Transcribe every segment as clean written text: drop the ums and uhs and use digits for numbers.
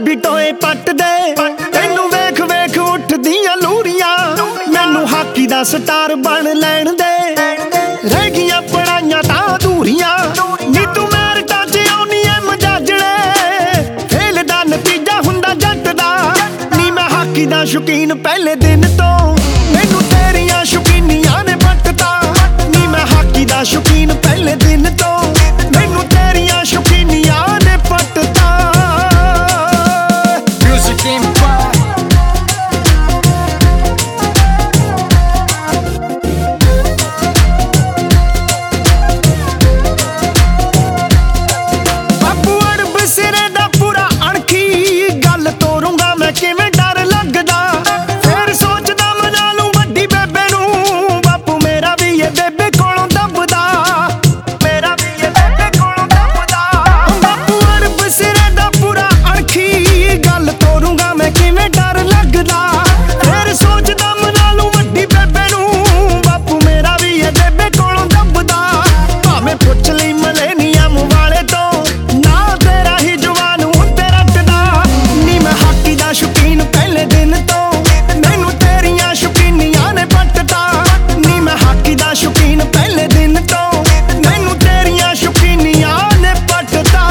ਪੰਜਾਬੀ ਟੋਏ ਪੱਟਦੇ, ਤੈਨੂੰ ਵੇਖ ਵੇਖ ਉੱਠਦੀਆਂ ਲੂਰੀਆਂ। ਮੈਨੂੰ ਹਾਕੀ ਦਾ ਸਟਾਰ ਬਣ ਲੈਣ ਦੇ, ਰਹਿ ਗਈਆਂ ਪੜਾਈਆਂ ਤਾਂ ਅਧੂਰੀਆਂ। ਨੀ ਤੂੰ ਮੈਰਿਟਾਂ 'ਚ ਆਉਣੀ ਐ ਮਜਾਜਣੇ, ਫੇਲ ਦਾ ਨਤੀਜਾ ਹੁੰਦਾ ਜੱਟ ਦਾ। ਨੀ ਮੈਂ ਹਾਕੀ ਦਾ ਸ਼ੌਕੀਨ ਪਹਿਲੇ ਦਿਨ ਤੋਂ, ਮੈਨੂੰ ਤੇਰੀਆਂ ਸ਼ੌਕੀਨੀਆਂ ਨੇ ਪੱਟਤਾ। ਨੀ ਮੈਂ ਹਾਕੀ ਦਾ ਸ਼ੌਕੀਨ ਪਹਿਲੇ ਦਿਨ ਤੋਂ, ਮੈਨੂੰ ਤੇਰੀਆਂ ਸ਼ੌਕੀਨੀਆਂ ਨੇ ਪੱਟਤਾ। ਬਾਪੂ ਅੜਬ ਸਿਰੇ ਦਾ ਪੂਰਾ ਅਣਖੀ, ਗੱਲ ਤੋਰੂੰਗਾ ਮੈਂ ਕਿਵੇਂ ਡਰ ਲੱਗਦਾ। ਫੇਰ ਸੋਚਦਾ ਮਨਾ ਲੂੰ ਵੱਡੀ ਬੇਬੇ ਨੂੰ, ਬਾਪੂ ਮੇਰਾ ਵੀ ਇਹ ਬੇਬੇ ਕੋਲੋਂ ਦੱਬਦਾ। ਮੇਰਾ ਵੀ ਇਹ ਬੇਬੇ ਕੋਲੋਂ ਦੱਬਦਾ। ਬਾਪੂ ਅੜਬ ਸਿਰੇ ਦਾ ਪੂਰਾ ਅਣਖੀ, ਗੱਲ ਤੋਰੂੰਗਾ ਮੈਂ ਕਿਵੇਂ ਡਰ ਲੱਗਦਾ। ਫੇਰ ਸੋਚਦਾ ਮਨਾ ਲੂੰ ਵੱਡੀ ਬੇਬੇ ਨੂੰ, ਬਾਪੂ ਮੇਰਾ ਵੀ ਇਹ ਬੇਬੇ ਕੋਲੋਂ ਦੱਬਦਾ। ਭਾਵੇਂ ਪੁੱਛ ਲਈ ਮਲੇਨੀਅਮ ਵਾਲੇ ਤੋਂ, ਨਾ ਤੇਰਾ ਹੀ ਜਵਾਨ ਉੱਤੇ ਰੱਟਦਾ। ਨੀ ਮੈਂ ਹਾਕੀ ਦਾ ਸ਼ੌਕੀਨ ਪਹਿਲੇ ਦਿਨ ਤੋਂ, ਮੈਨੂੰ ਤੇਰੀਆਂ ਸ਼ੌਕੀਨੀਆਂ ਨੇ ਪੱਟਤਾ। ਨੀ ਮੈਂ ਹਾਕੀ ਦਾ ਸ਼ੌਕੀਨ ਪਹਿਲੇ ਦਿਨ ਤੋਂ, ਮੈਨੂੰ ਤੇਰੀਆਂ ਸ਼ੌਕੀਨੀਆਂ ਨੇ ਪੱਟਤਾ।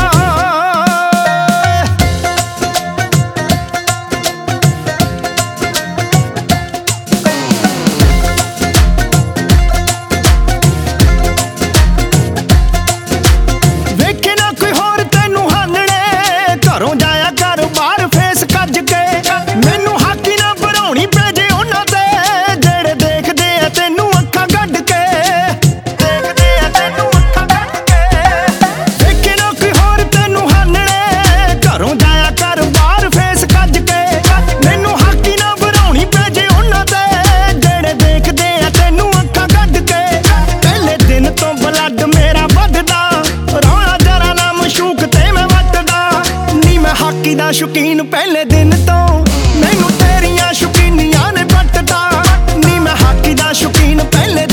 ਵੇਖੇ ਨਾ ਕੋਈ ਹੋਰ ਤੈਨੂੰ ਹਾਨਣੇ, ਘਰੋਂ ਜਾਇਆ ਕਰ ਬਾਹਰ ਫੇਸ ਕੱਜ ਕੇ। ਮੈਨੂੰ ਹਾਕੀ ਨਾ ਭਰਾਉਣੀ ਪੈ ਜੇ ਉਹਨਾਂ ਤੇ, ਜਿਹੜੇ ਦੇਖਦੇ ਆ ਤੈਨੂੰ ਅੱਖਾਂ ਕੱਢ ਕੇ। ਦੇਖਦੇ ਆ ਤੈਨੂੰ ਅੱਖਾਂ ਕੱਢ ਕੇ। ਵੇਖੇ ਨਾ ਕੋਈ ਹੋਰ ਤੈਨੂੰ ਹਾਨਣੇ, ਘਰੋਂ ਜਾਇਆ ਕਰ ਬਾਹਰ ਫੇਸ ਕੱਜ ਕੇ। ਮੈਨੂੰ ਹਾਕੀ ਨਾ ਭਰਾਉਣੀ ਪੈ ਜੇ ਉਹਨਾਂ ਤੇ, ਜਿਹੜੇ ਦੇਖਦੇ ਆ ਤੈਨੂੰ ਅੱਖਾਂ ਕੱਢ ਕੇ। ਪਹਿਲੇ ਦਿਨ ਤੋਂ ਬਲੱਡ ਮੇਰਾ ਵੱਧਦਾ, ਰੌਲਾ ਜਰਾ ਨਾ ਮਸ਼ੂਕ ਤੇ ਮੈਂ ਵੱਟਦਾ। ਨੀ ਮੈਂ ਹਾਕੀ ਦਾ ਸ਼ੌਕੀਨ ਪਹਿਲੇ ਦਿਨ ਤੋਂ, ਮੈਨੂੰ ਤੇਰੀਆਂ ਸ਼ੌਕੀਨੀਆਂ ਨੇ ਪੱਟਤਾ। ਨੀ ਮੈਂ ਹਾਕੀ ਦਾ ਸ਼ੌਕੀਨ ਪਹਿਲੇ